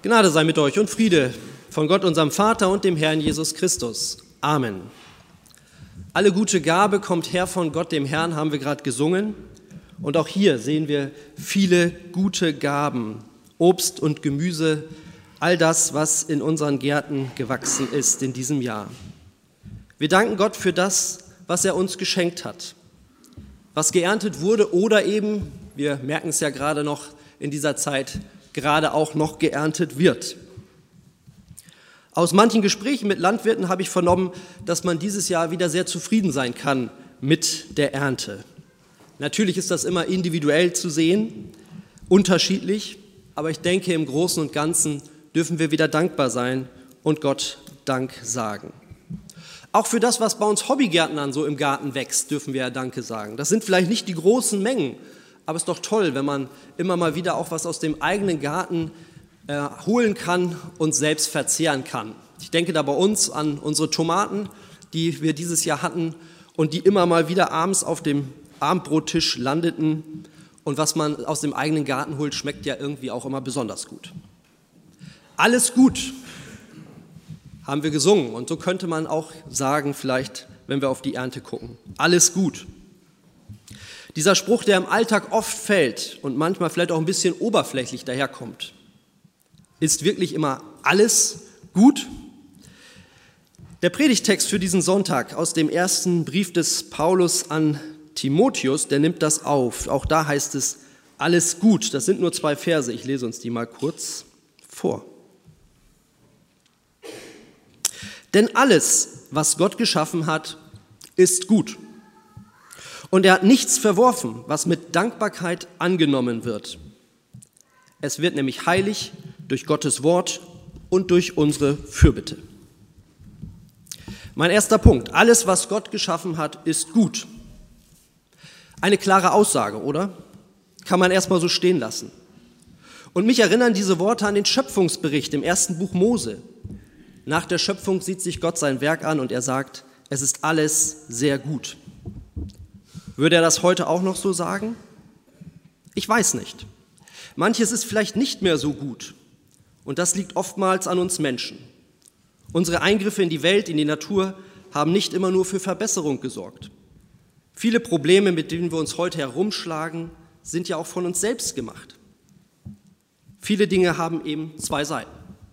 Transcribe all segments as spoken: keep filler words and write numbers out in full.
Gnade sei mit euch und Friede von Gott, unserem Vater und dem Herrn Jesus Christus. Amen. Alle gute Gabe kommt her von Gott, dem Herrn, haben wir gerade gesungen. Und auch hier sehen wir viele gute Gaben, Obst und Gemüse, all das, was in unseren Gärten gewachsen ist in diesem Jahr. Wir danken Gott für das, was er uns geschenkt hat, was geerntet wurde oder eben, wir merken es ja gerade noch in dieser Zeit, gerade auch noch geerntet wird. Aus manchen Gesprächen mit Landwirten habe ich vernommen, dass man dieses Jahr wieder sehr zufrieden sein kann mit der Ernte. Natürlich ist das immer individuell zu sehen, unterschiedlich, aber ich denke, im Großen und Ganzen dürfen wir wieder dankbar sein und Gott Dank sagen. Auch für das, was bei uns Hobbygärtnern so im Garten wächst, dürfen wir ja Danke sagen. Das sind vielleicht nicht die großen Mengen, aber es ist doch toll, wenn man immer mal wieder auch was aus dem eigenen Garten äh, holen kann und selbst verzehren kann. Ich denke da bei uns an unsere Tomaten, die wir dieses Jahr hatten und die immer mal wieder abends auf dem Abendbrottisch landeten. Und was man aus dem eigenen Garten holt, schmeckt ja irgendwie auch immer besonders gut. Alles gut, haben wir gesungen. Und so könnte man auch sagen, vielleicht, wenn wir auf die Ernte gucken. Alles gut. Dieser Spruch, der im Alltag oft fällt und manchmal vielleicht auch ein bisschen oberflächlich daherkommt, ist wirklich immer alles gut? Der Predigtext für diesen Sonntag aus dem ersten Brief des Paulus an Timotheus, der nimmt das auf. Auch da heißt es, alles gut. Das sind nur zwei Verse. Ich lese uns die mal kurz vor. Denn alles, was Gott geschaffen hat, ist gut. Und er hat nichts verworfen, was mit Dankbarkeit angenommen wird. Es wird nämlich heilig durch Gottes Wort und durch unsere Fürbitte. Mein erster Punkt. Alles, was Gott geschaffen hat, ist gut. Eine klare Aussage, oder? Kann man erstmal so stehen lassen. Und mich erinnern diese Worte an den Schöpfungsbericht im ersten Buch Mose. Nach der Schöpfung sieht sich Gott sein Werk an und er sagt, es ist alles sehr gut. Würde er das heute auch noch so sagen? Ich weiß nicht. Manches ist vielleicht nicht mehr so gut. Und das liegt oftmals an uns Menschen. Unsere Eingriffe in die Welt, in die Natur, haben nicht immer nur für Verbesserung gesorgt. Viele Probleme, mit denen wir uns heute herumschlagen, sind ja auch von uns selbst gemacht. Viele Dinge haben eben zwei Seiten.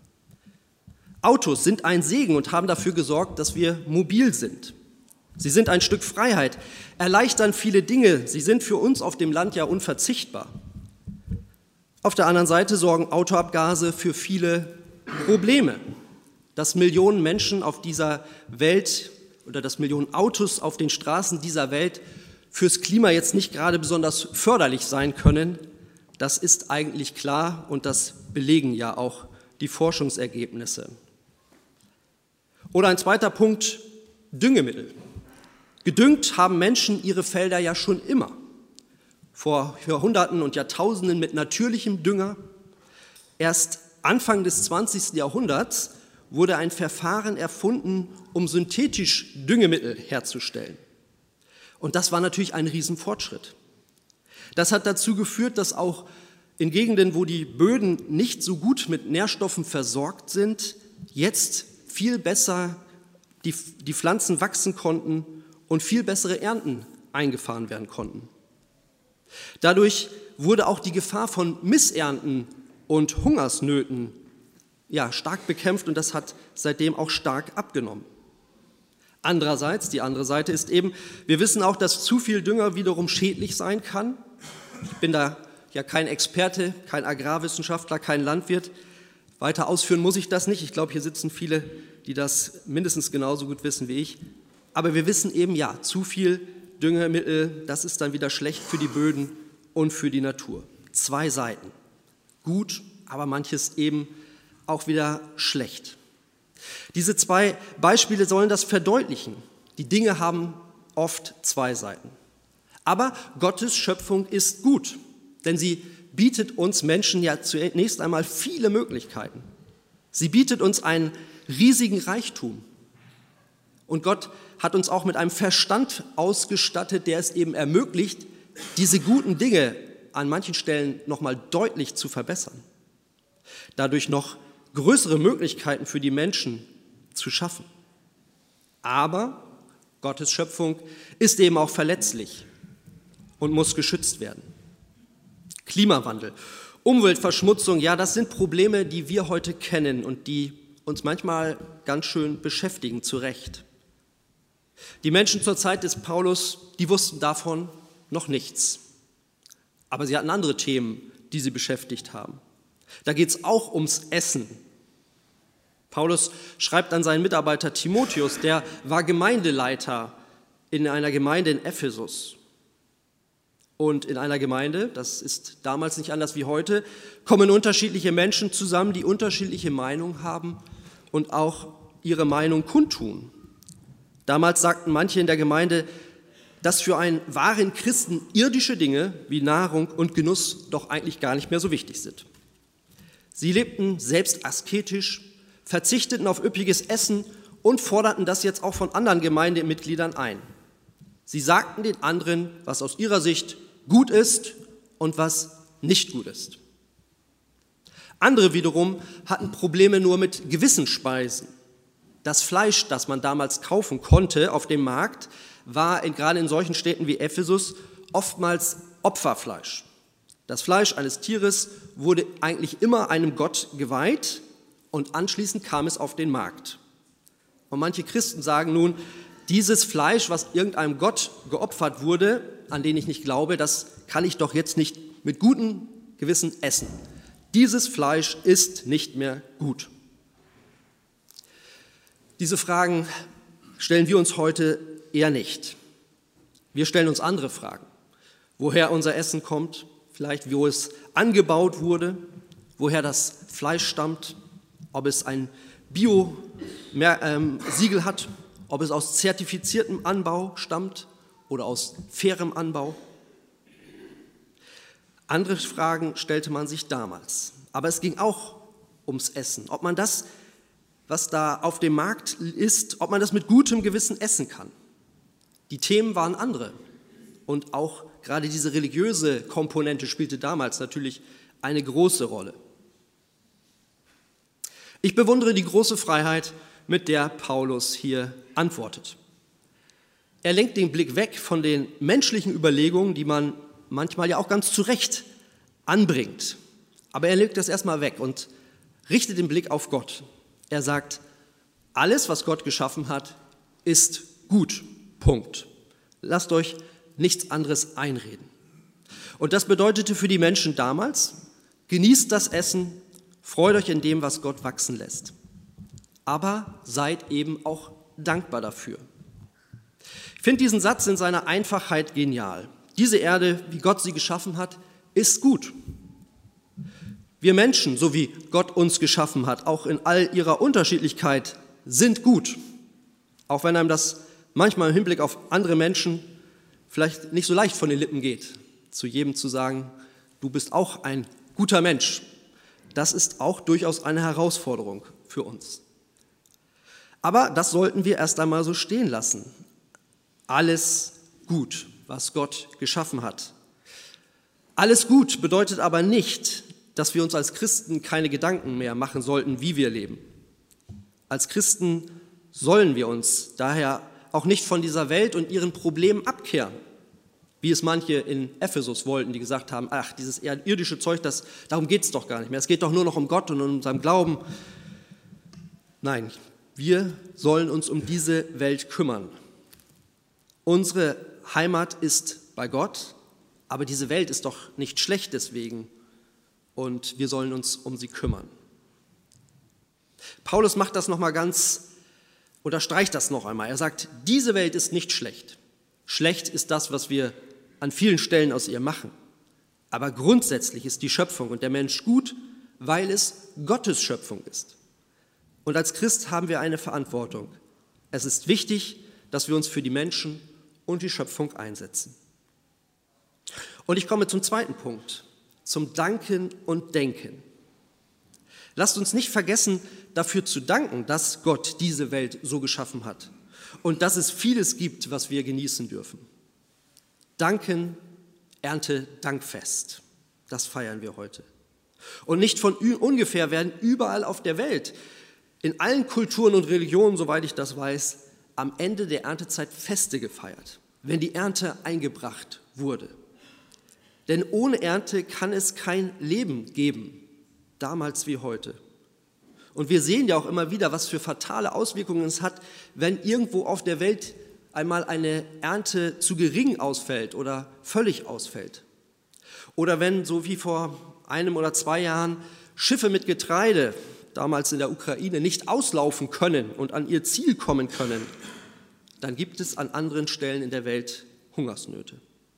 Autos sind ein Segen und haben dafür gesorgt, dass wir mobil sind. Sie sind ein Stück Freiheit, erleichtern viele Dinge. Sie sind für uns auf dem Land ja unverzichtbar. Auf der anderen Seite sorgen Autoabgase für viele Probleme. Dass Millionen Menschen auf dieser Welt oder dass Millionen Autos auf den Straßen dieser Welt fürs Klima jetzt nicht gerade besonders förderlich sein können, das ist eigentlich klar und das belegen ja auch die Forschungsergebnisse. Oder ein zweiter Punkt, Düngemittel. Gedüngt haben Menschen ihre Felder ja schon immer. Vor Jahrhunderten und Jahrtausenden mit natürlichem Dünger. Erst Anfang des zwanzigsten Jahrhunderts wurde ein Verfahren erfunden, um synthetisch Düngemittel herzustellen. Und das war natürlich ein Riesenfortschritt. Das hat dazu geführt, dass auch in Gegenden, wo die Böden nicht so gut mit Nährstoffen versorgt sind, jetzt viel besser die, die Pflanzen wachsen konnten und viel bessere Ernten eingefahren werden konnten. Dadurch wurde auch die Gefahr von Missernten und Hungersnöten ja, stark bekämpft und das hat seitdem auch stark abgenommen. Andererseits, die andere Seite ist eben, wir wissen auch, dass zu viel Dünger wiederum schädlich sein kann. Ich bin da ja kein Experte, kein Agrarwissenschaftler, kein Landwirt. Weiter ausführen muss ich das nicht. Ich glaube, hier sitzen viele, die das mindestens genauso gut wissen wie ich. Aber wir wissen eben, ja, zu viel Düngemittel, das ist dann wieder schlecht für die Böden und für die Natur. Zwei Seiten. Gut, aber manches eben auch wieder schlecht. Diese zwei Beispiele sollen das verdeutlichen. Die Dinge haben oft zwei Seiten. Aber Gottes Schöpfung ist gut, denn sie bietet uns Menschen ja zunächst einmal viele Möglichkeiten. Sie bietet uns einen riesigen Reichtum. Und Gott hat uns auch mit einem Verstand ausgestattet, der es eben ermöglicht, diese guten Dinge an manchen Stellen nochmal deutlich zu verbessern. Dadurch noch größere Möglichkeiten für die Menschen zu schaffen. Aber Gottes Schöpfung ist eben auch verletzlich und muss geschützt werden. Klimawandel, Umweltverschmutzung, ja, das sind Probleme, die wir heute kennen und die uns manchmal ganz schön beschäftigen, zu Recht. Die Menschen zur Zeit des Paulus, die wussten davon noch nichts. Aber sie hatten andere Themen, die sie beschäftigt haben. Da geht es auch ums Essen. Paulus schreibt an seinen Mitarbeiter Timotheus, der war Gemeindeleiter in einer Gemeinde in Ephesus. Und in einer Gemeinde, das ist damals nicht anders wie heute, kommen unterschiedliche Menschen zusammen, die unterschiedliche Meinungen haben und auch ihre Meinung kundtun. Damals sagten manche in der Gemeinde, dass für einen wahren Christen irdische Dinge wie Nahrung und Genuss doch eigentlich gar nicht mehr so wichtig sind. Sie lebten selbst asketisch, verzichteten auf üppiges Essen und forderten das jetzt auch von anderen Gemeindemitgliedern ein. Sie sagten den anderen, was aus ihrer Sicht gut ist und was nicht gut ist. Andere wiederum hatten Probleme nur mit gewissen Speisen. Das Fleisch, das man damals kaufen konnte auf dem Markt, war in, gerade in solchen Städten wie Ephesus oftmals Opferfleisch. Das Fleisch eines Tieres wurde eigentlich immer einem Gott geweiht und anschließend kam es auf den Markt. Und manche Christen sagen nun, dieses Fleisch, was irgendeinem Gott geopfert wurde, an den ich nicht glaube, das kann ich doch jetzt nicht mit gutem Gewissen essen. Dieses Fleisch ist nicht mehr gut. Diese Fragen stellen wir uns heute eher nicht. Wir stellen uns andere Fragen. Woher unser Essen kommt, vielleicht wo es angebaut wurde, woher das Fleisch stammt, ob es ein Bio-Siegel hat, ob es aus zertifiziertem Anbau stammt oder aus fairem Anbau. Andere Fragen stellte man sich damals. Aber es ging auch ums Essen. Ob man das, was da auf dem Markt ist, ob man das mit gutem Gewissen essen kann. Die Themen waren andere. Und auch gerade diese religiöse Komponente spielte damals natürlich eine große Rolle. Ich bewundere die große Freiheit, mit der Paulus hier antwortet. Er lenkt den Blick weg von den menschlichen Überlegungen, die man manchmal ja auch ganz zu Recht anbringt. Aber er legt das erstmal weg und richtet den Blick auf Gott. Er sagt, alles, was Gott geschaffen hat, ist gut. Punkt. Lasst euch nichts anderes einreden. Und das bedeutete für die Menschen damals, genießt das Essen, freut euch in dem, was Gott wachsen lässt. Aber seid eben auch dankbar dafür. Ich finde diesen Satz in seiner Einfachheit genial. Diese Erde, wie Gott sie geschaffen hat, ist gut. Wir Menschen, so wie Gott uns geschaffen hat, auch in all ihrer Unterschiedlichkeit, sind gut. Auch wenn einem das manchmal im Hinblick auf andere Menschen vielleicht nicht so leicht von den Lippen geht, zu jedem zu sagen, du bist auch ein guter Mensch. Das ist auch durchaus eine Herausforderung für uns. Aber das sollten wir erst einmal so stehen lassen. Alles gut, was Gott geschaffen hat. Alles gut bedeutet aber nicht, dass wir uns als Christen keine Gedanken mehr machen sollten, wie wir leben. Als Christen sollen wir uns daher auch nicht von dieser Welt und ihren Problemen abkehren, wie es manche in Ephesus wollten, die gesagt haben, ach, dieses irdische Zeug, das, darum geht es doch gar nicht mehr. Es geht doch nur noch um Gott und um seinen Glauben. Nein, wir sollen uns um diese Welt kümmern. Unsere Heimat ist bei Gott, aber diese Welt ist doch nicht schlecht deswegen und wir sollen uns um sie kümmern. Paulus macht das nochmal ganz, unterstreicht das noch einmal. Er sagt, diese Welt ist nicht schlecht. Schlecht ist das, was wir an vielen Stellen aus ihr machen. Aber grundsätzlich ist die Schöpfung und der Mensch gut, weil es Gottes Schöpfung ist. Und als Christ haben wir eine Verantwortung. Es ist wichtig, dass wir uns für die Menschen und die Schöpfung einsetzen. Und ich komme zum zweiten Punkt, zum Danken und Denken. Lasst uns nicht vergessen, dafür zu danken, dass Gott diese Welt so geschaffen hat und dass es vieles gibt, was wir genießen dürfen. Danken, Ernte, Dankfest, das feiern wir heute. Und nicht von ungefähr werden überall auf der Welt, in allen Kulturen und Religionen, soweit ich das weiß, am Ende der Erntezeit Feste gefeiert, wenn die Ernte eingebracht wurde. Denn ohne Ernte kann es kein Leben geben, damals wie heute. Und wir sehen ja auch immer wieder, was für fatale Auswirkungen es hat, wenn irgendwo auf der Welt einmal eine Ernte zu gering ausfällt oder völlig ausfällt. Oder wenn, so wie vor einem oder zwei Jahren, Schiffe mit Getreide, damals in der Ukraine, nicht auslaufen können und an ihr Ziel kommen können, dann gibt es an anderen Stellen in der Welt Hungersnöte.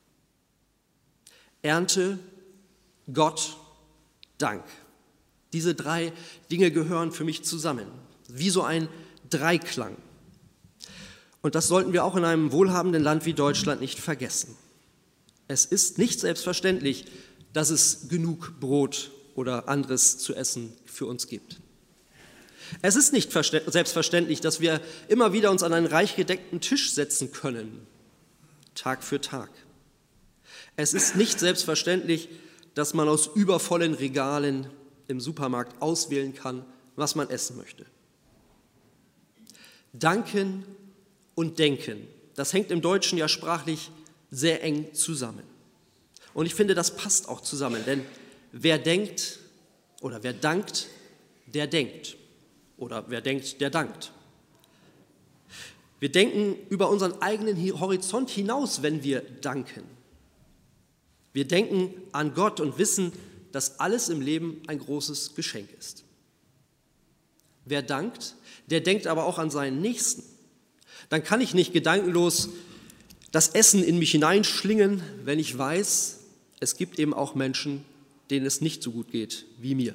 Ernte, Gott, Dank. Diese drei Dinge gehören für mich zusammen, wie so ein Dreiklang. Und das sollten wir auch in einem wohlhabenden Land wie Deutschland nicht vergessen. Es ist nicht selbstverständlich, dass es genug Brot oder anderes zu essen für uns gibt. Es ist nicht selbstverständlich, dass wir immer wieder uns an einen reich gedeckten Tisch setzen können, Tag für Tag. Es ist nicht selbstverständlich, dass man aus übervollen Regalen im Supermarkt auswählen kann, was man essen möchte. Danken und Denken, das hängt im Deutschen ja sprachlich sehr eng zusammen. Und ich finde, das passt auch zusammen, denn wer denkt oder wer dankt, der denkt. Oder wer denkt, der dankt. Wir denken über unseren eigenen Horizont hinaus, wenn wir danken. Wir denken an Gott und wissen, dass alles im Leben ein großes Geschenk ist. Wer dankt, der denkt aber auch an seinen Nächsten. Dann kann ich nicht gedankenlos das Essen in mich hineinschlingen, wenn ich weiß, es gibt eben auch Menschen, denen es nicht so gut geht wie mir.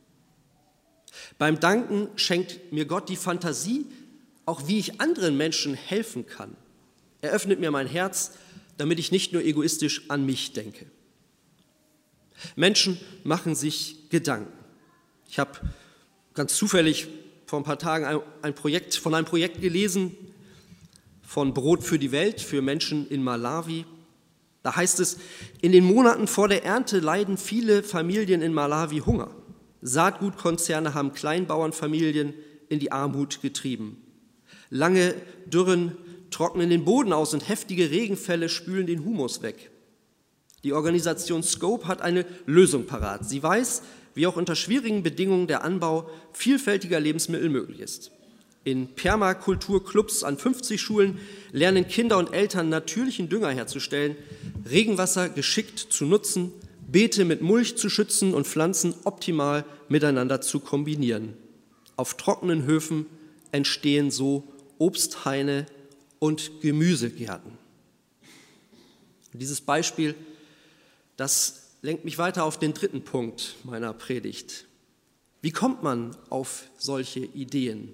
Beim Danken schenkt mir Gott die Fantasie, auch wie ich anderen Menschen helfen kann. Er öffnet mir mein Herz, damit ich nicht nur egoistisch an mich denke. Menschen machen sich Gedanken. Ich habe ganz zufällig vor ein paar Tagen ein, ein Projekt, von einem Projekt gelesen, von Brot für die Welt, für Menschen in Malawi. Da heißt es, in den Monaten vor der Ernte leiden viele Familien in Malawi Hunger. Saatgutkonzerne haben Kleinbauernfamilien in die Armut getrieben. Lange Dürren trocknen den Boden aus und heftige Regenfälle spülen den Humus weg. Die Organisation Scope hat eine Lösung parat. Sie weiß, wie auch unter schwierigen Bedingungen der Anbau vielfältiger Lebensmittel möglich ist. In Permakulturclubs an fünfzig Schulen lernen Kinder und Eltern natürlichen Dünger herzustellen, Regenwasser geschickt zu nutzen, Beete mit Mulch zu schützen und Pflanzen optimal miteinander zu kombinieren. Auf trockenen Höfen entstehen so Obsthaine und Gemüsegärten. Dieses Beispiel, das lenkt mich weiter auf den dritten Punkt meiner Predigt. Wie kommt man auf solche Ideen?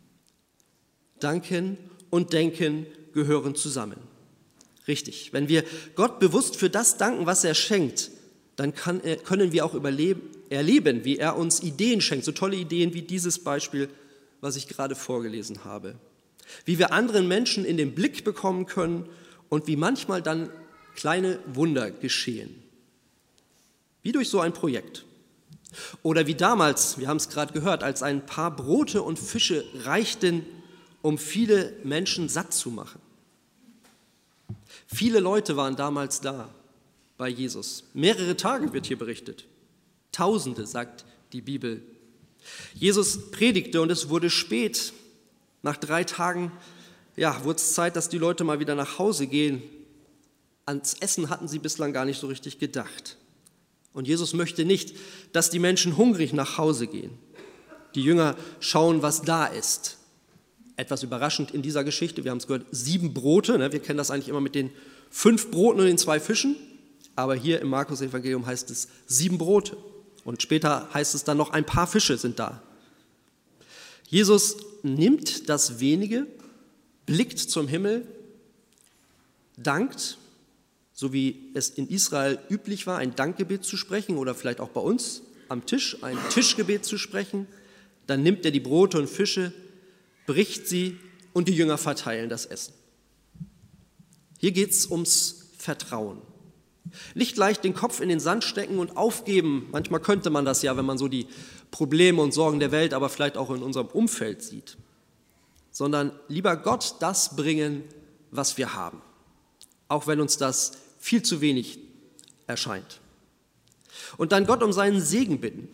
Danken und Denken gehören zusammen. Richtig, wenn wir Gott bewusst für das danken, was er schenkt, dann kann, können wir auch überleben, erleben, wie er uns Ideen schenkt, so tolle Ideen wie dieses Beispiel, was ich gerade vorgelesen habe. Wie wir anderen Menschen in den Blick bekommen können und wie manchmal dann kleine Wunder geschehen. Wie durch so ein Projekt. Oder wie damals, wir haben es gerade gehört, als ein paar Brote und Fische reichten, um viele Menschen satt zu machen. Viele Leute waren damals da bei Jesus. Mehrere Tage wird hier berichtet. Tausende, sagt die Bibel. Jesus predigte und es wurde spät. Nach drei Tagen ja, wurde es Zeit, dass die Leute mal wieder nach Hause gehen. Ans Essen hatten sie bislang gar nicht so richtig gedacht. Und Jesus möchte nicht, dass die Menschen hungrig nach Hause gehen. Die Jünger schauen, was da ist. Etwas überraschend in dieser Geschichte, wir haben es gehört, sieben Brote. Ne? Wir kennen das eigentlich immer mit den fünf Broten und den zwei Fischen. Aber hier im Markus-Evangelium heißt es sieben Brote. Und später heißt es dann noch, ein paar Fische sind da. Jesus nimmt das Wenige, blickt zum Himmel, dankt, so wie es in Israel üblich war, ein Dankgebet zu sprechen oder vielleicht auch bei uns am Tisch ein Tischgebet zu sprechen. Dann nimmt er die Brote und Fische, bricht sie und die Jünger verteilen das Essen. Hier geht es ums Vertrauen. Nicht gleich den Kopf in den Sand stecken und aufgeben. Manchmal könnte man das ja, wenn man so die Probleme und Sorgen der Welt, aber vielleicht auch in unserem Umfeld sieht. Sondern lieber Gott das bringen, was wir haben. Auch wenn uns das viel zu wenig erscheint. Und dann Gott um seinen Segen bitten.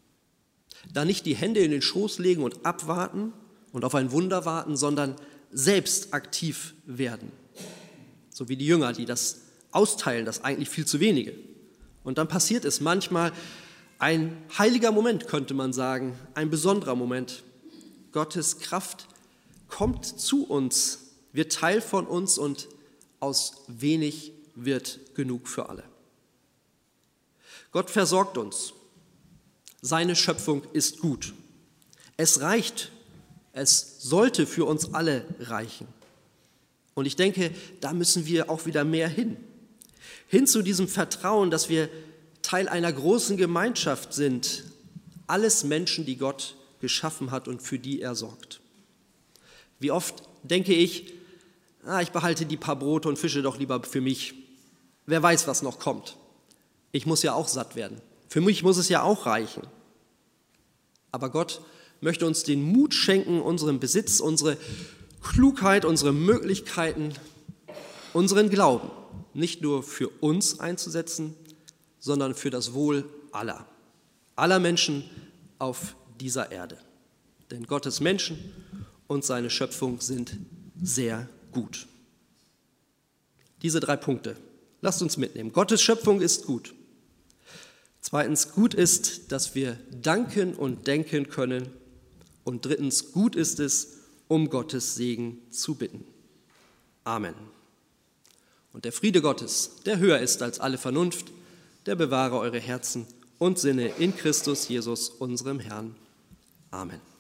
Da nicht die Hände in den Schoß legen und abwarten und auf ein Wunder warten, sondern selbst aktiv werden. So wie die Jünger, die das austeilen, das eigentlich viel zu wenige. Und dann passiert es manchmal ein heiliger Moment, könnte man sagen, ein besonderer Moment. Gottes Kraft kommt zu uns, wird Teil von uns und aus wenig wird genug für alle. Gott versorgt uns. Seine Schöpfung ist gut. Es reicht, es sollte für uns alle reichen. Und ich denke, da müssen wir auch wieder mehr hin. Hin zu diesem Vertrauen, dass wir Teil einer großen Gemeinschaft sind. Alles Menschen, die Gott geschaffen hat und für die er sorgt. Wie oft denke ich, ah, ich behalte die paar Brote und Fische doch lieber für mich. Wer weiß, was noch kommt. Ich muss ja auch satt werden. Für mich muss es ja auch reichen. Aber Gott möchte uns den Mut schenken, unseren Besitz, unsere Klugheit, unsere Möglichkeiten, unseren Glauben nicht nur für uns einzusetzen, sondern für das Wohl aller, aller Menschen auf dieser Erde. Denn Gottes Menschen und seine Schöpfung sind sehr gut. Diese drei Punkte, lasst uns mitnehmen. Gottes Schöpfung ist gut. Zweitens, gut ist, dass wir danken und denken können. Und drittens, gut ist es, um Gottes Segen zu bitten. Amen. Und der Friede Gottes, der höher ist als alle Vernunft, der bewahre eure Herzen und Sinne in Christus Jesus, unserem Herrn. Amen.